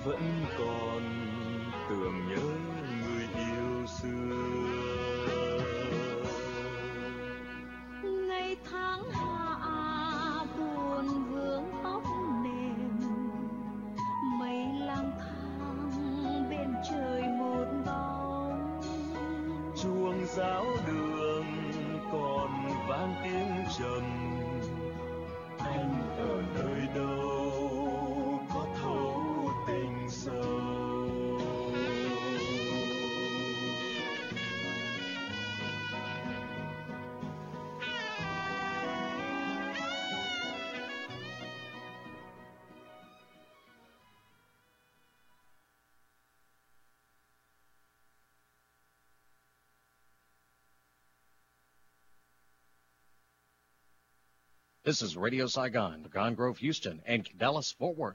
vẫn còn tưởng nhớ người yêu xưa. Ngày tháng hạ buồn vương tóc nềm, mây lang thang bên trời một bóng. Chuông giáo đường còn vang tiếng trầm, anh ở nơi đâu có thấu tình sâu. This is Radio Saigon, Pecan Grove, Houston, and Dallas, Fort Worth.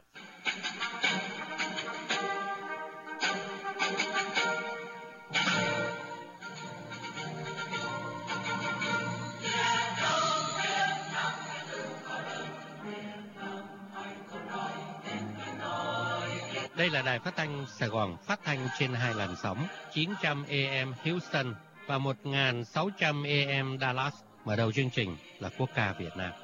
Đây là đài phát thanh Sài Gòn, phát thanh trên 2 làn sóng 900 AM Houston và 1600 AM Dallas. Mở đầu chương trình là quốc ca Việt Nam.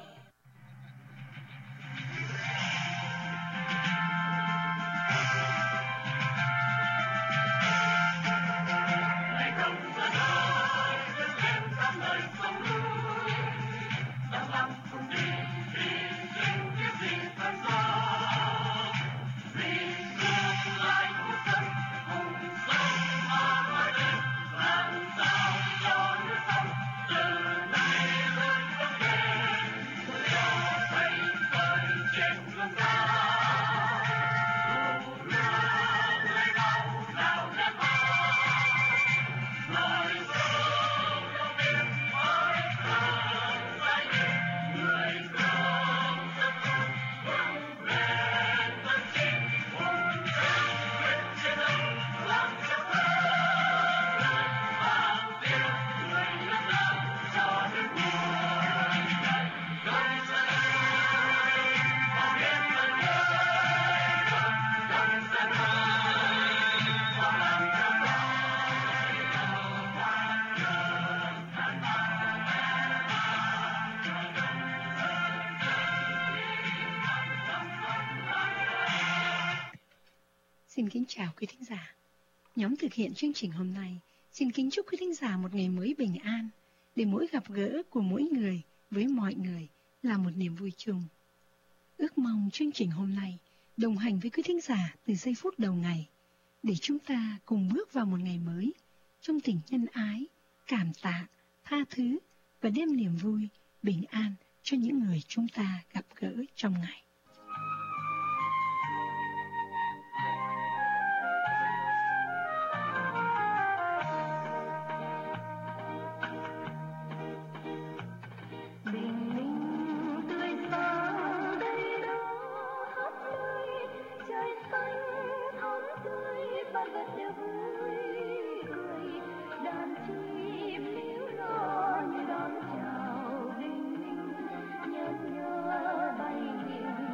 Xin kính chào quý thính giả. Nhóm thực hiện chương trình hôm nay xin kính chúc quý thính giả một ngày mới bình an, để mỗi gặp gỡ của mỗi người với mọi người là một niềm vui chung. Ước mong chương trình hôm nay đồng hành với quý thính giả từ giây phút đầu ngày, để chúng ta cùng bước vào một ngày mới trong tình nhân ái, cảm tạ, tha thứ và đem niềm vui, bình an cho những người chúng ta gặp gỡ trong ngày. Nhớ bay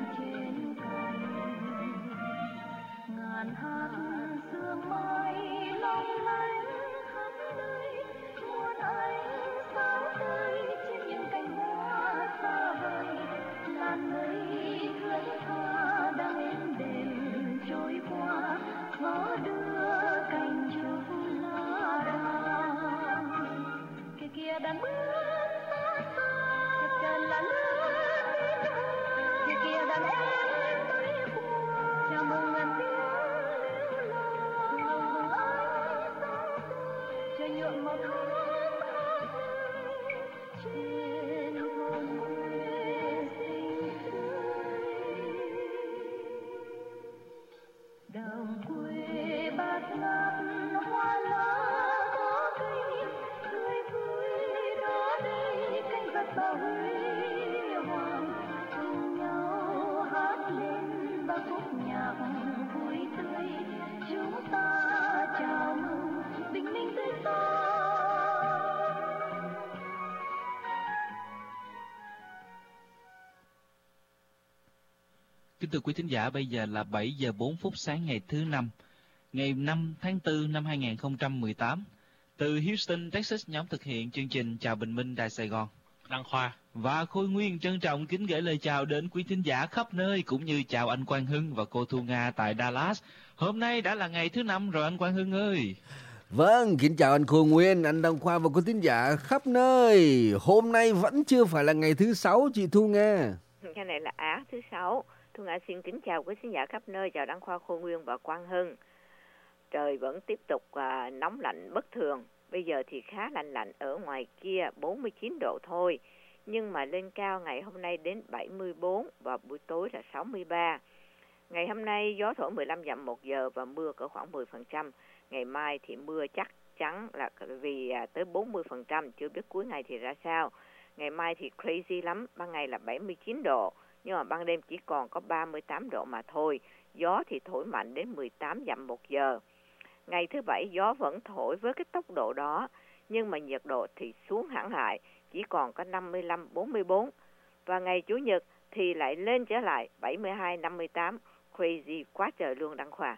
Kính thưa quý thính giả, bây giờ là 7 giờ 4 phút sáng ngày thứ Năm, ngày 5 tháng 4 năm 2018. Từ Houston, Texas, nhóm thực hiện chương trình Chào Bình Minh Đài Sài Gòn. Đăng Khoa Và Khôi Nguyên trân trọng kính gửi lời chào đến quý thính giả khắp nơi, cũng như chào anh Quang Hưng và cô Thu Nga tại Dallas. Hôm nay đã là ngày thứ Năm rồi anh Quang Hưng ơi. Vâng, kính chào anh Khôi Nguyên, anh Đăng Khoa và quý thính giả khắp nơi. Hôm nay vẫn chưa phải là ngày thứ Sáu, chị Thu Nga. Cái này là Á thứ Sáu. Thu Nga xin kính chào quý khán giả khắp nơi, chào Đăng Khoa, Khôi Nguyên và Quang Hưng. Trời vẫn tiếp tục nóng lạnh bất thường. Bây giờ thì khá lạnh ở ngoài kia 49 độ thôi. Nhưng mà lên cao ngày hôm nay đến 74 và buổi tối là 63. Ngày hôm nay gió thổi 15 dặm một giờ và mưa có khoảng 10%. Ngày mai thì mưa chắc chắn là vì tới 40%, chưa biết cuối ngày thì ra sao. Ngày mai thì crazy lắm, ban ngày là 79 độ, nhưng mà ban đêm chỉ còn có 38 độ mà thôi. Gió thì thổi mạnh đến 18 dặm một giờ. Ngày thứ Bảy gió vẫn thổi với cái tốc độ đó, nhưng mà nhiệt độ thì xuống hẳn lại, chỉ còn có 55-44. Và ngày Chủ nhật thì lại lên trở lại 72-58, crazy quá trời luôn Đăng Khoa.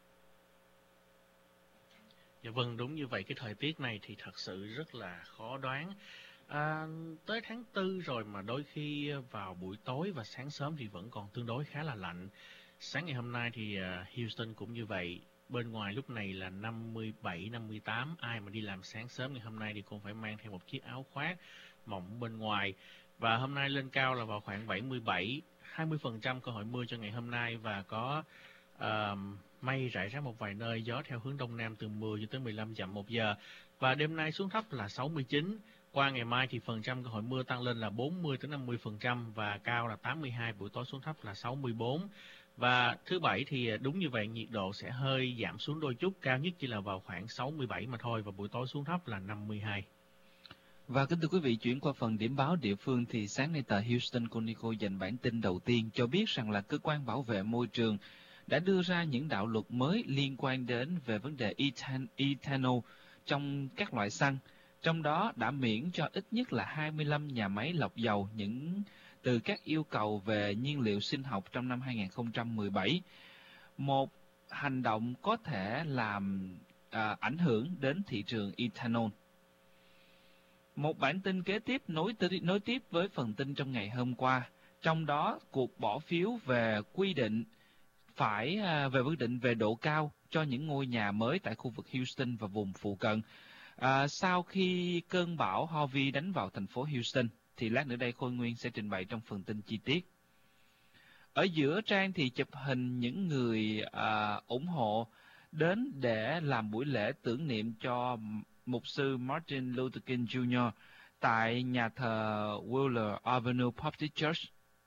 Dạ vâng, đúng như vậy, cái thời tiết này thì thật sự rất là khó đoán. Tới tháng 4 rồi mà đôi khi vào buổi tối và sáng sớm thì vẫn còn tương đối khá là lạnh. Sáng ngày hôm nay thì Houston cũng như vậy. Bên ngoài lúc này là 57-58. Ai mà đi làm sáng sớm ngày hôm nay thì cũng phải mang theo một chiếc áo khoác mỏng bên ngoài. Và hôm nay lên cao là vào khoảng 77, 20% cơ hội mưa cho ngày hôm nay và có mây rải rác một vài nơi, gió theo hướng đông nam từ 10 cho tới 15 dặm một giờ. Và đêm nay xuống thấp là 69. Qua ngày mai thì phần trăm cơ hội mưa tăng lên là 40 tới 50% và cao là 82, buổi tối xuống thấp là 64. Và thứ Bảy thì đúng như vậy, nhiệt độ sẽ hơi giảm xuống đôi chút, cao nhất chỉ là vào khoảng 67 mà thôi và buổi tối xuống thấp là 52. Và kính thưa quý vị, chuyển qua phần điểm báo địa phương thì sáng nay tờ Houston Chronicle dành bản tin đầu tiên cho biết rằng là cơ quan bảo vệ môi trường đã đưa ra những đạo luật mới liên quan đến về vấn đề ethanol trong các loại xăng, trong đó đã miễn cho ít nhất là 25 nhà máy lọc dầu từ các yêu cầu về nhiên liệu sinh học trong năm 2017. Một hành động có thể làm ảnh hưởng đến thị trường ethanol. Một bản tin kế tiếp nối tiếp với phần tin trong ngày hôm qua, trong đó cuộc bỏ phiếu về quy định về quyết định về độ cao cho những ngôi nhà mới tại khu vực Houston và vùng phụ cận sau khi cơn bão Harvey đánh vào thành phố Houston, thì lát nữa đây Khôi Nguyên sẽ trình bày trong phần tin chi tiết. Ở giữa trang thì chụp hình những người ủng hộ đến để làm buổi lễ tưởng niệm cho mục sư Martin Luther King Jr. tại nhà thờ Wheeler Avenue Baptist Church.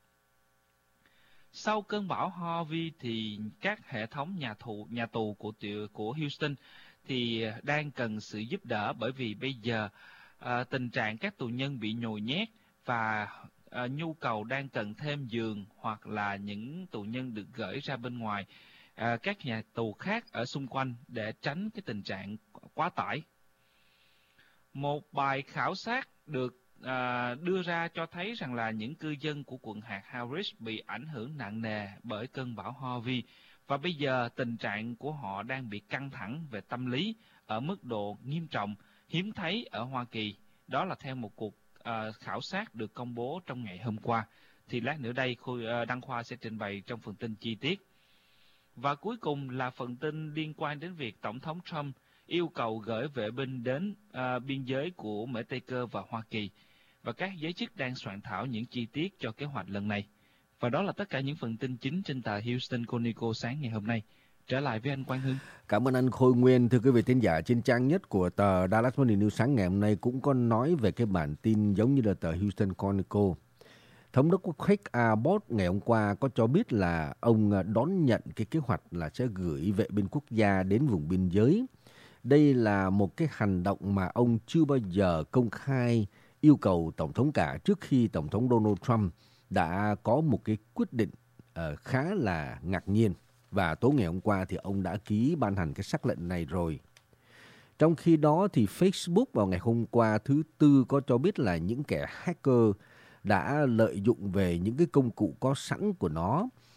Sau cơn bão Harvey thì các hệ thống nhà tù của Houston thì đang cần sự giúp đỡ, bởi vì bây giờ tình trạng các tù nhân bị nhồi nhét và nhu cầu đang cần thêm giường, hoặc là những tù nhân được gửi ra bên ngoài các nhà tù khác ở xung quanh để tránh cái tình trạng quá tải. Một bài khảo sát được đưa ra cho thấy rằng là những cư dân của quận hạt Harris bị ảnh hưởng nặng nề bởi cơn bão Harvey, và bây giờ tình trạng của họ đang bị căng thẳng về tâm lý ở mức độ nghiêm trọng, hiếm thấy ở Hoa Kỳ. Đó là theo một cuộc khảo sát được công bố trong ngày hôm qua. Thì lát nữa đây Đăng Khoa sẽ trình bày trong phần tin chi tiết. Và cuối cùng là phần tin liên quan đến việc Tổng thống Trump yêu cầu gửi vệ binh đến biên giới của Mễ Tây Cơ và Hoa Kỳ, và các giới chức đang soạn thảo những chi tiết cho kế hoạch lần này. Và đó là tất cả những phần tin chính trên tờ Houston Chronicle sáng ngày hôm nay. Trở lại với anh Quang Hưng. Cảm ơn anh Khôi Nguyên. Thưa quý vị thính giả, trên trang nhất của tờ Dallas Morning News sáng ngày hôm nay cũng có nói về cái bản tin giống như là tờ Houston Chronicle. Thống đốc Craig Abbott ngày hôm qua có cho biết là ông đón nhận cái kế hoạch là sẽ gửi vệ binh quốc gia đến vùng biên giới. Đây là một cái hành động mà ông chưa bao giờ công khai yêu cầu Tổng thống cả, trước khi Tổng thống Donald Trump đã có một cái quyết định khá là ngạc nhiên. Và tối ngày hôm qua thì ông đã ký ban hành cái sắc lệnh này rồi. Trong khi đó thì Facebook vào ngày hôm qua thứ Tư có cho biết là những kẻ hacker đã lợi dụng về những cái công cụ có sẵn của nó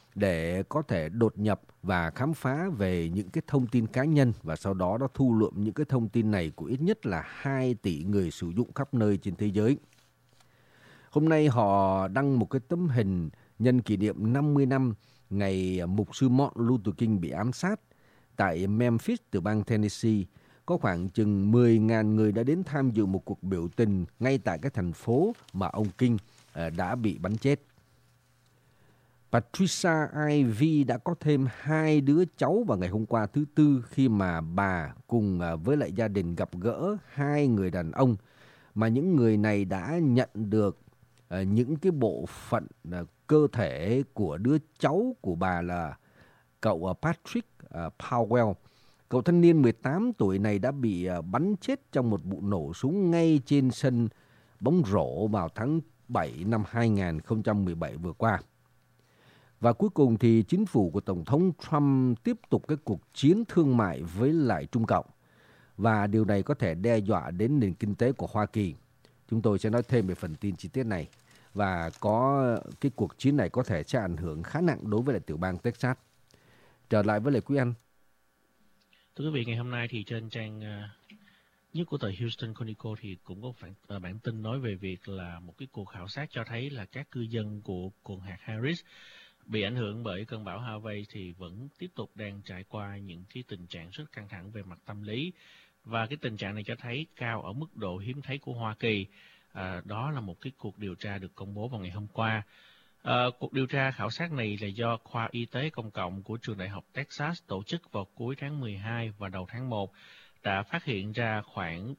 để có thể đột nhập và khám phá về những cái thông tin cá nhân và sau đó nó thu lượm những cái thông tin này của ít nhất là 2 tỷ người sử dụng khắp nơi trên thế giới. Hôm nay họ đăng một cái tấm hình nhân kỷ niệm 50 năm ngày mục sư Martin Luther King bị ám sát tại Memphis từ bang Tennessee. Có khoảng chừng 10.000 người đã đến tham dự một cuộc biểu tình ngay tại cái thành phố mà ông King đã bị bắn chết. Patricia Ivy đã có thêm 2 đứa cháu vào ngày hôm qua thứ Tư khi mà bà cùng với lại gia đình gặp gỡ 2 người đàn ông mà những người này đã nhận được những cái bộ phận cơ thể của đứa cháu của bà là cậu Patrick Powell. Cậu thanh niên 18 tuổi này đã bị bắn chết trong một vụ nổ súng ngay trên sân bóng rổ vào tháng 7 năm 2017 vừa qua. Và cuối cùng thì chính phủ của Tổng thống Trump tiếp tục cái cuộc chiến thương mại với lại Trung Cộng. Và điều này có thể đe dọa đến nền kinh tế của Hoa Kỳ. Chúng tôi sẽ nói thêm về phần tin chi tiết này. Và có cái cuộc chiến này có thể sẽ ảnh hưởng khá nặng đối với lại tiểu bang Texas. Trở lại với lại Quý Anh. Thưa quý vị, ngày hôm nay thì trên trang nhất của tờ Houston Chronicle thì cũng có bản tin nói về việc là một cái cuộc khảo sát cho thấy là các cư dân của quận hạt Harris bị ảnh hưởng bởi cơn bão Harvey thì vẫn tiếp tục đang trải qua những cái tình trạng rất căng thẳng về mặt tâm lý. Và cái tình trạng này cho thấy cao ở mức độ hiếm thấy của Hoa Kỳ. Đó là một cái cuộc điều tra được công bố vào ngày hôm qua. Cuộc điều tra khảo sát này là do Khoa Y tế Công cộng của Trường Đại học Texas tổ chức vào cuối tháng 12 và đầu tháng 1 đã phát hiện ra khoảng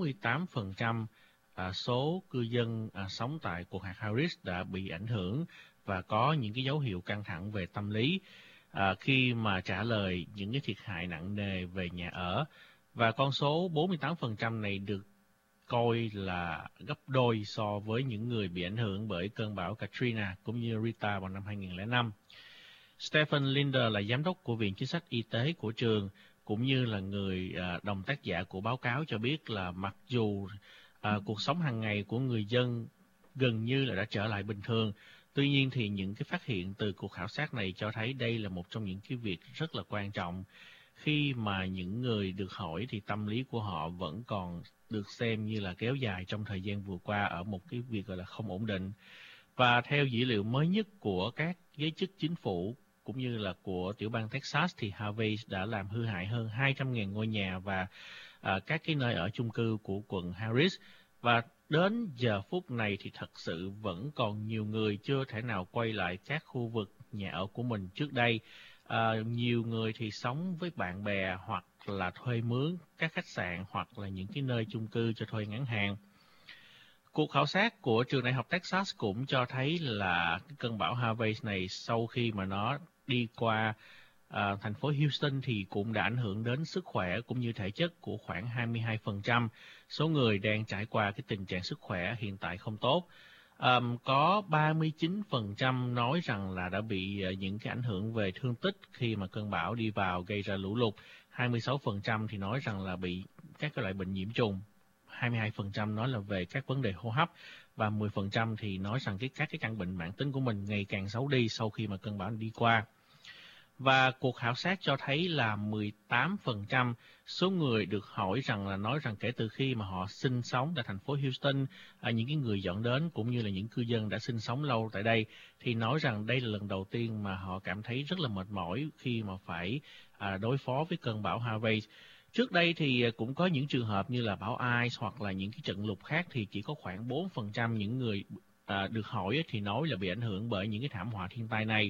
48% số cư dân sống tại quận hạt Harris đã bị ảnh hưởng và có những cái dấu hiệu căng thẳng về tâm lý khi mà trả lời những cái thiệt hại nặng nề về nhà ở. Và con số 48% này được coi là gấp đôi so với những người bị ảnh hưởng bởi cơn bão Katrina cũng như Rita vào năm 2005. Stephen Linder là giám đốc của Viện Chính sách Y tế của trường cũng như là người đồng tác giả của báo cáo cho biết là mặc dù cuộc sống hàng ngày của người dân gần như là đã trở lại bình thường, tuy nhiên thì những cái phát hiện từ cuộc khảo sát này cho thấy đây là một trong những cái việc rất là quan trọng. Khi mà những người được hỏi thì tâm lý của họ vẫn còn được xem như là kéo dài trong thời gian vừa qua ở một cái việc gọi là không ổn định. Và theo dữ liệu mới nhất của các giới chức chính phủ cũng như là của tiểu bang Texas thì Harvey đã làm hư hại hơn 200.000 ngôi nhà và các cái nơi ở chung cư của quận Harris. Và đến giờ phút này thì thật sự vẫn còn nhiều người chưa thể nào quay lại các khu vực nhà ở của mình trước đây. Nhiều người thì sống với bạn bè hoặc là thuê mướn các khách sạn hoặc là những cái nơi chung cư cho thuê ngắn hạn. Cuộc khảo sát của trường đại học Texas cũng cho thấy là cái cơn bão Harvey này sau khi mà nó đi qua thành phố Houston thì cũng đã ảnh hưởng đến sức khỏe cũng như thể chất của khoảng 22% số người đang trải qua cái tình trạng sức khỏe hiện tại không tốt. Có 39% nói rằng là đã bị những cái ảnh hưởng về thương tích khi mà cơn bão đi vào gây ra lũ lụt. 26% thì nói rằng là bị các cái loại bệnh nhiễm trùng. 22% nói là về các vấn đề hô hấp và 10% thì nói rằng các cái căn bệnh mãn tính của mình ngày càng xấu đi sau khi mà cơn bão đi qua. Và cuộc khảo sát cho thấy là 18% số người được hỏi rằng là nói rằng kể từ khi mà họ sinh sống tại thành phố Houston, những cái người dọn đến cũng như là những cư dân đã sinh sống lâu tại đây thì nói rằng đây là lần đầu tiên mà họ cảm thấy rất là mệt mỏi khi mà phải đối phó với cơn bão Harvey. Trước đây thì cũng có những trường hợp như là bão Ice hoặc là những cái trận lụt khác thì chỉ có khoảng 4% những người được hỏi thì nói là bị ảnh hưởng bởi những cái thảm họa thiên tai này.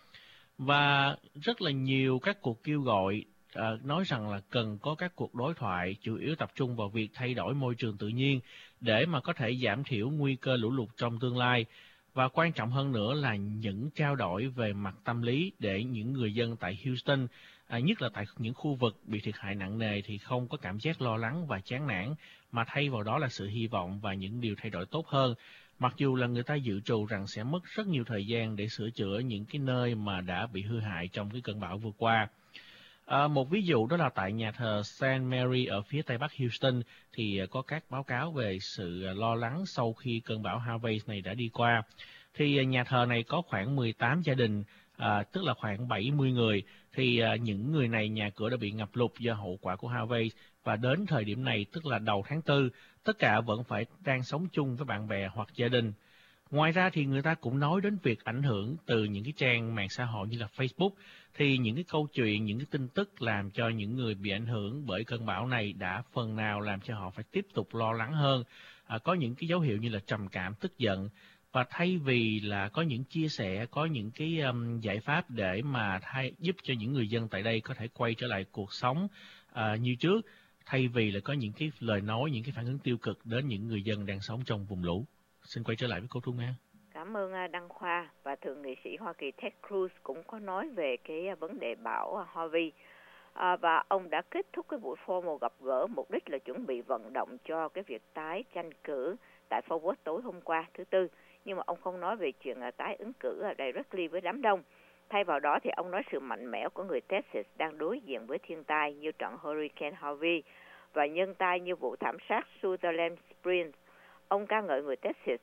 Và rất là nhiều các cuộc kêu gọi nói rằng là cần có các cuộc đối thoại chủ yếu tập trung vào việc thay đổi môi trường tự nhiên để mà có thể giảm thiểu nguy cơ lũ lụt trong tương lai. Và quan trọng hơn nữa là những trao đổi về mặt tâm lý để những người dân tại Houston, nhất là tại những khu vực bị thiệt hại nặng nề thì không có cảm giác lo lắng và chán nản, mà thay vào đó là sự hy vọng và những điều thay đổi tốt hơn. Mặc dù là người ta dự trù rằng sẽ mất rất nhiều thời gian để sửa chữa những cái nơi mà đã bị hư hại trong cái cơn bão vừa qua. Một ví dụ đó là tại nhà thờ St. Mary ở phía tây bắc Houston thì có các báo cáo về sự lo lắng sau khi cơn bão Harvey này đã đi qua. Thì nhà thờ này có khoảng 18 gia đình tức là khoảng 70 người. Thì những người này nhà cửa đã bị ngập lụt do hậu quả của Harvey, và đến thời điểm này, tức là đầu tháng 4, tất cả vẫn phải đang sống chung với bạn bè hoặc gia đình. Ngoài ra thì người ta cũng nói đến việc ảnh hưởng từ những cái trang mạng xã hội như là Facebook. Thì những cái câu chuyện, những cái tin tức làm cho những người bị ảnh hưởng bởi cơn bão này đã phần nào làm cho họ phải tiếp tục lo lắng hơn. Có những cái dấu hiệu như là trầm cảm, tức giận. Và thay vì là có những chia sẻ, có những cái giải pháp để mà giúp cho những người dân tại đây có thể quay trở lại cuộc sống như trước, thay vì là có những cái lời nói, những cái phản ứng tiêu cực đến những người dân đang sống trong vùng lũ. Xin quay trở lại với cô Thu Nga. Cảm ơn Đăng Khoa. Và Thượng nghị sĩ Hoa Kỳ Ted Cruz cũng có nói về cái vấn đề bão Harvey. Và ông đã kết thúc cái buổi formal gặp gỡ mục đích là chuẩn bị vận động cho cái việc tái tranh cử tại Fort Worth tối hôm qua, thứ Tư. Nhưng mà ông không nói về chuyện tái ứng cử directly với đám đông. Thay vào đó thì ông nói sự mạnh mẽ của người Texas đang đối diện với thiên tai như trận Hurricane Harvey và nhân tai như vụ thảm sát Sutherland Springs. Ông ca ngợi người Texas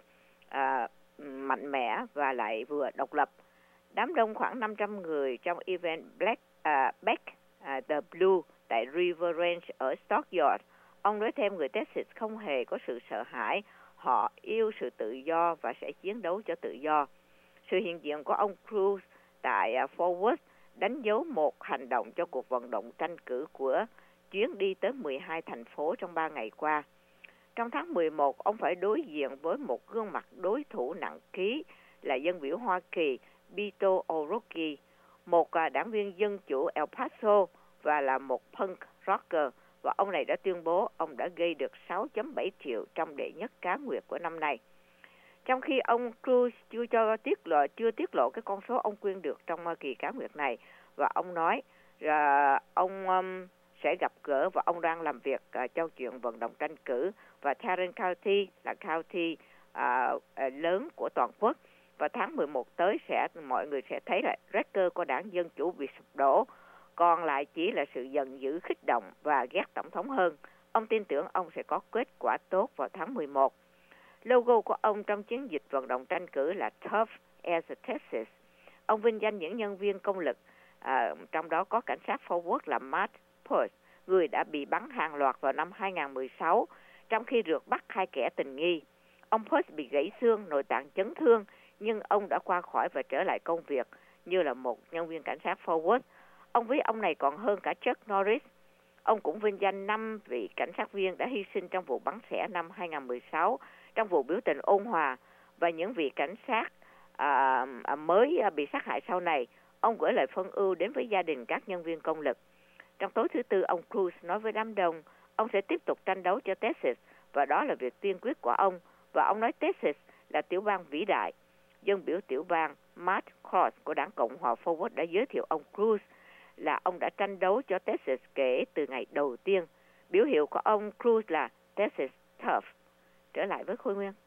mạnh mẽ và lại vừa độc lập. Đám đông khoảng 500 người trong event Back the Blue tại River Range ở Stockyard. Ông nói thêm người Texas không hề có sự sợ hãi, họ yêu sự tự do và sẽ chiến đấu cho tự do. Sự hiện diện của ông Cruz tại Fort Worth đánh dấu một hành động cho cuộc vận động tranh cử của chuyến đi tới 12 thành phố trong 3 ngày qua. Trong tháng 11, ông phải đối diện với một gương mặt đối thủ nặng ký là dân biểu Hoa Kỳ Beto O'Rourke, một đảng viên dân chủ El Paso và là một punk rocker. Và ông này đã tuyên bố ông đã gây được 6.7 triệu trong đệ nhất cá nguyệt của năm nay. Trong khi ông Cruz chưa tiết lộ cái con số ông quyên được trong kỳ cá nguyệt này, và ông nói ông sẽ gặp gỡ và ông đang làm việc cho chuyện vận động tranh cử, và Tarrant County là county lớn của toàn quốc. Và tháng 11 tới mọi người sẽ thấy là record của đảng Dân Chủ bị sụp đổ, còn lại chỉ là sự giận dữ, kích động và ghét tổng thống hơn. Ông tin tưởng ông sẽ có kết quả tốt vào tháng 11. Logo của ông trong chiến dịch vận động tranh cử là Tough as a Texas. Ông vinh danh những nhân viên công lực, trong đó có cảnh sát Fort Worth là Matt Push, người đã bị bắn hàng loạt vào năm 2016 trong khi rượt bắt 2 kẻ tình nghi. Ông Push bị gãy xương, nội tạng chấn thương, nhưng ông đã qua khỏi và trở lại công việc như là một nhân viên cảnh sát Fort Worth. Ông ví ông này còn hơn cả Chuck Norris. Ông cũng vinh danh 5 vị cảnh sát viên đã hy sinh trong vụ bắn xẻ năm 2016, trong vụ biểu tình ôn hòa, và những vị cảnh sát mới bị sát hại sau này. Ông gửi lời phân ưu đến với gia đình các nhân viên công lực. Trong tối thứ Tư, ông Cruz nói với đám đông, ông sẽ tiếp tục tranh đấu cho Texas, và đó là việc tiên quyết của ông. Và ông nói Texas là tiểu bang vĩ đại. Dân biểu tiểu bang Matt Cross của đảng Cộng hòa Fort Worth đã giới thiệu ông Cruz là ông đã tranh đấu cho Texas kể từ ngày đầu tiên. Biểu hiệu của ông Cruz là Texas Tough. Trở lại với Khôi Nguyên.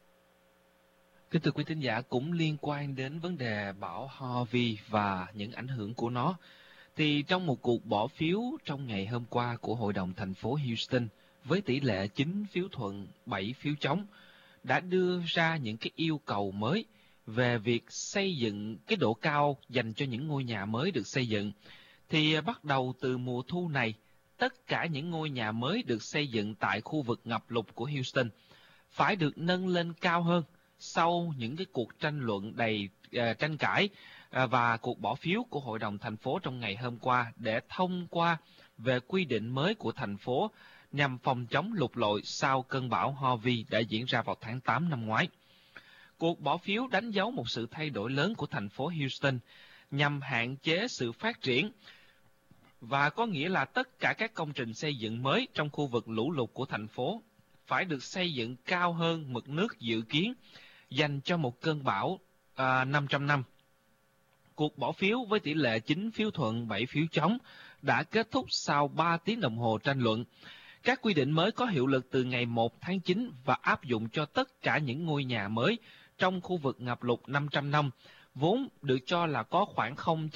Kính thưa quý thính giả, cũng liên quan đến vấn đề bão Harvey và những ảnh hưởng của nó, thì trong một cuộc bỏ phiếu trong ngày hôm qua của Hội đồng thành phố Houston với tỷ lệ 9 phiếu thuận, 7 phiếu chống, đã đưa ra những cái yêu cầu mới về việc xây dựng cái độ cao dành cho những ngôi nhà mới được xây dựng. Thì bắt đầu từ mùa thu này, tất cả những ngôi nhà mới được xây dựng tại khu vực ngập lụt của Houston phải được nâng lên cao hơn sau những cái cuộc tranh luận đầy tranh cãi và cuộc bỏ phiếu của Hội đồng thành phố trong ngày hôm qua để thông qua về quy định mới của thành phố nhằm phòng chống lụt lội sau cơn bão Harvey đã diễn ra vào tháng 8 năm ngoái. Cuộc bỏ phiếu đánh dấu một sự thay đổi lớn của thành phố Houston nhằm hạn chế sự phát triển, và có nghĩa là tất cả các công trình xây dựng mới trong khu vực lũ lụt của thành phố phải được xây dựng cao hơn mực nước dự kiến dành cho một cơn bão 500 năm. Cuộc bỏ phiếu với tỷ lệ 9 phiếu thuận, 7 phiếu chống đã kết thúc sau 3 tiếng đồng hồ tranh luận. Các quy định mới có hiệu lực từ ngày 1 tháng 9 và áp dụng cho tất cả những ngôi nhà mới trong khu vực ngập lụt 500 năm, vốn được cho là có khoảng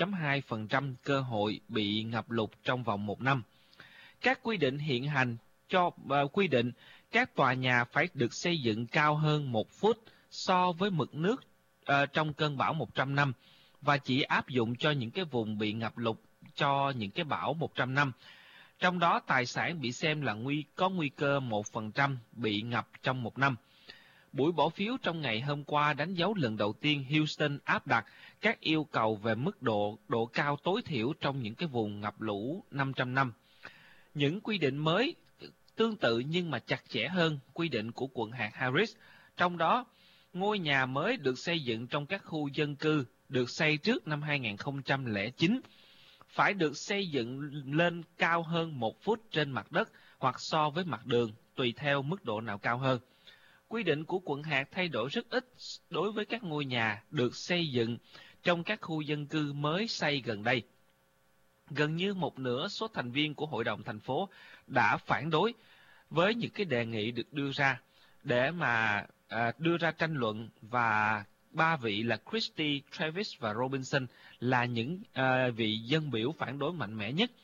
0.2% cơ hội bị ngập lụt trong vòng 1 năm. Các quy định hiện hành quy định các tòa nhà phải được xây dựng cao hơn 1 phút so với mực nước trong cơn bão 100 năm, và chỉ áp dụng cho những cái vùng bị ngập lụt cho những cái bão 100 năm. Trong đó tài sản bị xem là có nguy cơ 1% bị ngập trong một năm. Buổi bỏ phiếu trong ngày hôm qua đánh dấu lần đầu tiên Houston áp đặt các yêu cầu về mức độ cao tối thiểu trong những cái vùng ngập lũ 500 năm. Những quy định mới tương tự nhưng mà chặt chẽ hơn quy định của quận hạt Harris. Trong đó, ngôi nhà mới được xây dựng trong các khu dân cư được xây trước năm 2009 phải được xây dựng lên cao hơn 1 phút trên mặt đất hoặc so với mặt đường, tùy theo mức độ nào cao hơn. Quy định của quận hạt thay đổi rất ít đối với các ngôi nhà được xây dựng trong các khu dân cư mới xây gần đây. Gần như một nửa số thành viên của Hội đồng thành phố đã phản đối với những cái đề nghị được đưa ra để mà đưa ra tranh luận, và 3 vị là Christie, Travis và Robinson là những vị dân biểu phản đối mạnh mẽ nhất.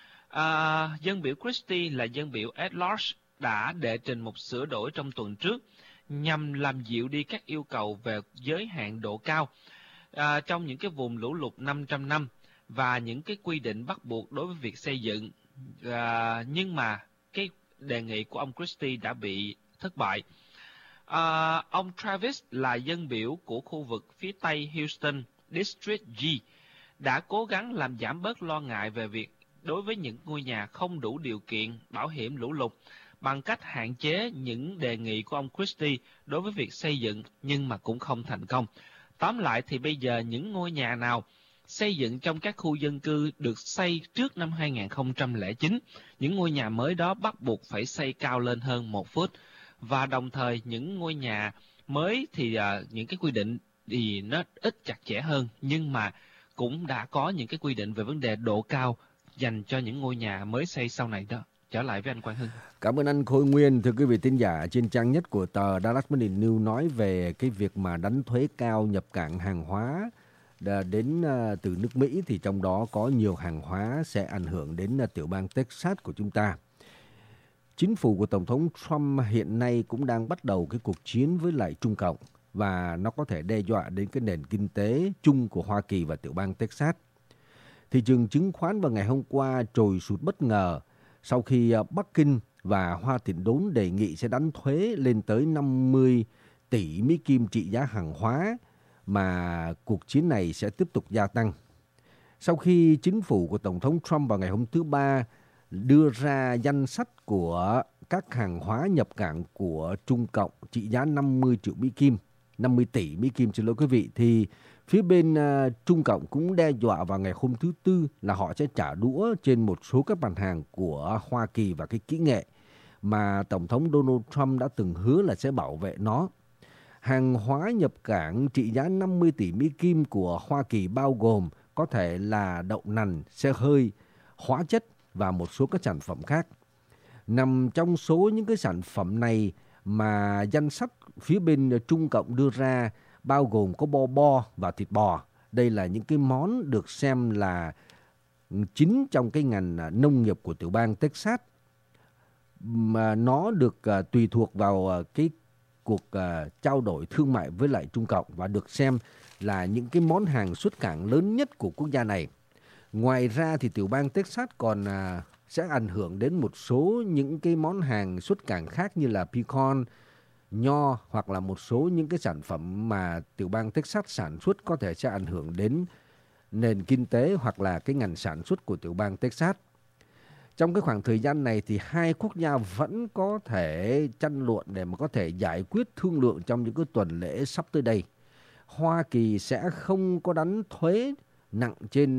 Dân biểu Christie là dân biểu at-large đã đệ trình một sửa đổi trong tuần trước nhằm làm dịu đi các yêu cầu về giới hạn độ cao trong những cái vùng lũ lụt 500 năm và những cái quy định bắt buộc đối với việc xây dựng. Nhưng mà cái đề nghị của ông Christie đã bị thất bại. Ông Travis là dân biểu của khu vực phía Tây Houston, District G, đã cố gắng làm giảm bớt lo ngại về việc đối với những ngôi nhà không đủ điều kiện bảo hiểm lũ lụt bằng cách hạn chế những đề nghị của ông Christie đối với việc xây dựng, nhưng mà cũng không thành công. Tóm lại thì bây giờ những ngôi nhà nào xây dựng trong các khu dân cư được xây trước năm 2009, những ngôi nhà mới đó bắt buộc phải xây cao lên hơn 1 phút. Và đồng thời những ngôi nhà mới thì những cái quy định thì nó ít chặt chẽ hơn, nhưng mà cũng đã có những cái quy định về vấn đề độ cao dành cho những ngôi nhà mới xây sau này đó. Trở lại với anh Quang Hưng. Cảm ơn anh Khôi Nguyên. Thưa quý vị thính giả, trên trang nhất của tờ Dallas Morning News nói về cái việc mà đánh thuế cao nhập cảng hàng hóa đến từ nước Mỹ, thì trong đó có nhiều hàng hóa sẽ ảnh hưởng đến tiểu bang Texas của chúng ta. Chính phủ của Tổng thống Trump hiện nay cũng đang bắt đầu cái cuộc chiến với lại Trung Cộng, và nó có thể đe dọa đến cái nền kinh tế chung của Hoa Kỳ và tiểu bang Texas. Thị trường chứng khoán vào ngày hôm qua trồi sụt bất ngờ sau khi Bắc Kinh và Hoa Thịnh Đốn đề nghị sẽ đánh thuế lên tới 50 tỷ Mỹ Kim trị giá hàng hóa, mà cuộc chiến này sẽ tiếp tục gia tăng. Sau khi chính phủ của Tổng thống Trump vào ngày hôm thứ Ba đưa ra danh sách của các hàng hóa nhập cảng của Trung Cộng trị giá 50 tỷ Mỹ Kim, xin lỗi quý vị, thì phía bên Trung Cộng cũng đe dọa vào ngày hôm thứ Tư là họ sẽ trả đũa trên một số các mặt hàng của Hoa Kỳ và cái kỹ nghệ mà Tổng thống Donald Trump đã từng hứa là sẽ bảo vệ nó. Hàng hóa nhập cảng trị giá 50 tỷ Mỹ Kim của Hoa Kỳ bao gồm có thể là đậu nành, xe hơi, hóa chất và một số các sản phẩm khác. Nằm trong số những cái sản phẩm này mà danh sách phía bên Trung Cộng đưa ra bao gồm có bo và thịt bò. Đây là những cái món được xem là chính trong cái ngành nông nghiệp của tiểu bang Texas, mà nó được tùy thuộc vào cái cuộc trao đổi thương mại với lại Trung Cộng và được xem là những cái món hàng xuất cảng lớn nhất của quốc gia này. Ngoài ra thì tiểu bang Texas còn sẽ ảnh hưởng đến một số những cái món hàng xuất cảng khác như là pecan, nho hoặc là một số những cái sản phẩm mà tiểu bang Texas sản xuất có thể sẽ ảnh hưởng đến nền kinh tế hoặc là cái ngành sản xuất của tiểu bang Texas. Trong cái khoảng thời gian này thì hai quốc gia vẫn có thể tranh luận để mà có thể giải quyết thương lượng trong những cái tuần lễ sắp tới đây. Hoa Kỳ sẽ không có đánh thuế nặng trên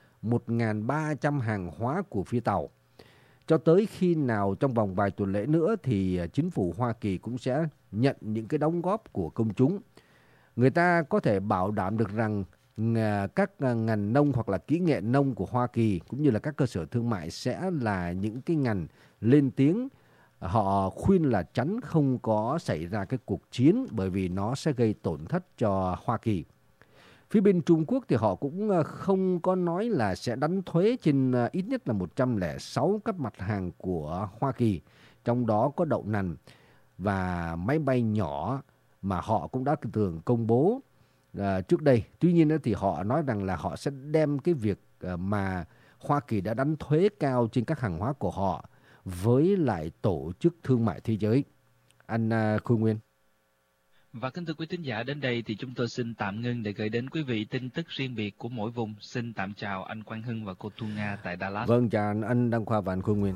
1.300 hàng hóa của phía Tàu. Cho tới khi nào trong vòng vài tuần lễ nữa thì chính phủ Hoa Kỳ cũng sẽ nhận những cái đóng góp của công chúng. Người ta có thể bảo đảm được rằng các ngành nông hoặc là kỹ nghệ nông của Hoa Kỳ cũng như là các cơ sở thương mại sẽ là những cái ngành lên tiếng. Họ khuyên là tránh không có xảy ra cái cuộc chiến bởi vì nó sẽ gây tổn thất cho Hoa Kỳ. Phía bên Trung Quốc thì họ cũng không có nói là sẽ đánh thuế trên ít nhất là 106 các mặt hàng của Hoa Kỳ, trong đó có đậu nành và máy bay nhỏ mà họ cũng đã thường công bố trước đây. Tuy nhiên thì họ nói rằng là họ sẽ đem cái việc mà Hoa Kỳ đã đánh thuế cao trên các hàng hóa của họ với lại Tổ chức Thương mại Thế giới. Anh Khôi Nguyên. Và kính thưa quý thính giả, đến đây thì chúng tôi xin tạm ngưng để gửi đến quý vị tin tức riêng biệt của mỗi vùng. Xin tạm chào anh Quang Hưng và cô Thu Nga tại Dallas. Vâng, chào anh Đăng Khoa và anh Khôi Nguyên.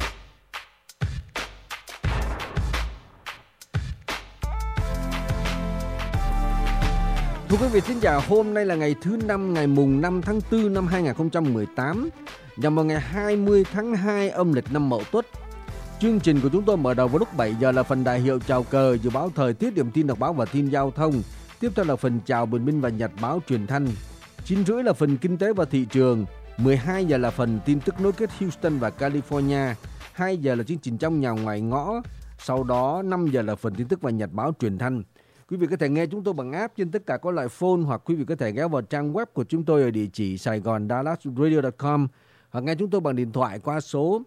Thưa quý vị thính giả, hôm nay là ngày thứ Năm, ngày mùng 5 tháng 4 năm 2018, nhằm vào ngày 20 tháng 2 âm lịch năm Mậu Tuất. Chương trình của chúng tôi mở đầu vào lúc 7 giờ là phần đại hiệu chào cờ, dự báo thời tiết, điểm tin đọc báo và tin giao thông. Tiếp theo là phần chào bình minh và nhật báo truyền thanh. 9:30 là phần kinh tế và thị trường. 12 giờ là phần tin tức nối kết Houston và California. 2 giờ là chương trình trong nhà ngoài ngõ. Sau đó 5 giờ là phần tin tức và nhật báo truyền thanh. Quý vị có thể nghe chúng tôi bằng app trên tất cả các loại phone, hoặc quý vị có thể ghé vào trang web của chúng tôi ở địa chỉ saigondallasradio.com, hoặc nghe chúng tôi bằng điện thoại qua số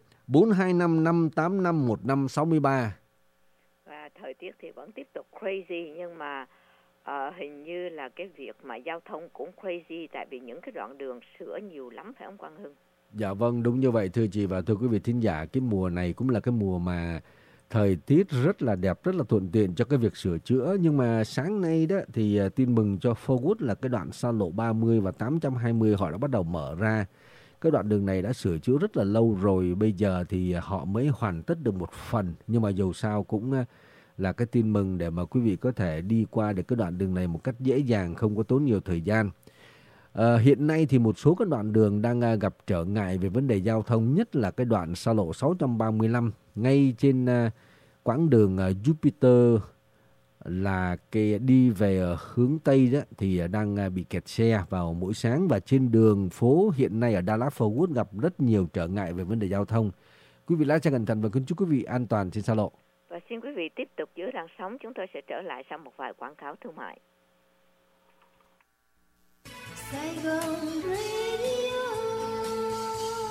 425-585-1563. Và thời tiết thì vẫn tiếp tục crazy, nhưng mà hình như là cái việc mà giao thông cũng crazy, tại vì những cái đoạn đường sửa nhiều lắm, phải không Quang Hưng? Dạ vâng, đúng như vậy thưa chị và thưa quý vị thính giả. Cái mùa này cũng là cái mùa mà thời tiết rất là đẹp, rất là thuận tiện cho cái việc sửa chữa. Nhưng mà sáng nay đó thì tin mừng cho Forwood là cái đoạn xa lộ 30 và 820 họ đã bắt đầu mở ra. Cái đoạn đường này đã sửa chữa rất là lâu rồi, bây giờ thì họ mới hoàn tất được một phần. Nhưng mà dù sao cũng là cái tin mừng để mà quý vị có thể đi qua được cái đoạn đường này một cách dễ dàng, không có tốn nhiều thời gian. Hiện nay thì một số các đoạn đường đang gặp trở ngại về vấn đề giao thông, nhất là cái đoạn xa lộ 635 ngay trên quãng đường Jupiter, là cái đi về hướng Tây đó thì đang bị kẹt xe vào mỗi sáng, và trên đường phố hiện nay ở Dallas Fort Worth gặp rất nhiều trở ngại về vấn đề giao thông. Quý vị lái xe cẩn thận và kính chúc quý vị an toàn trên xa lộ. Và xin quý vị tiếp tục giữ làn sóng, chúng tôi sẽ trở lại sau một vài quảng cáo thương mại.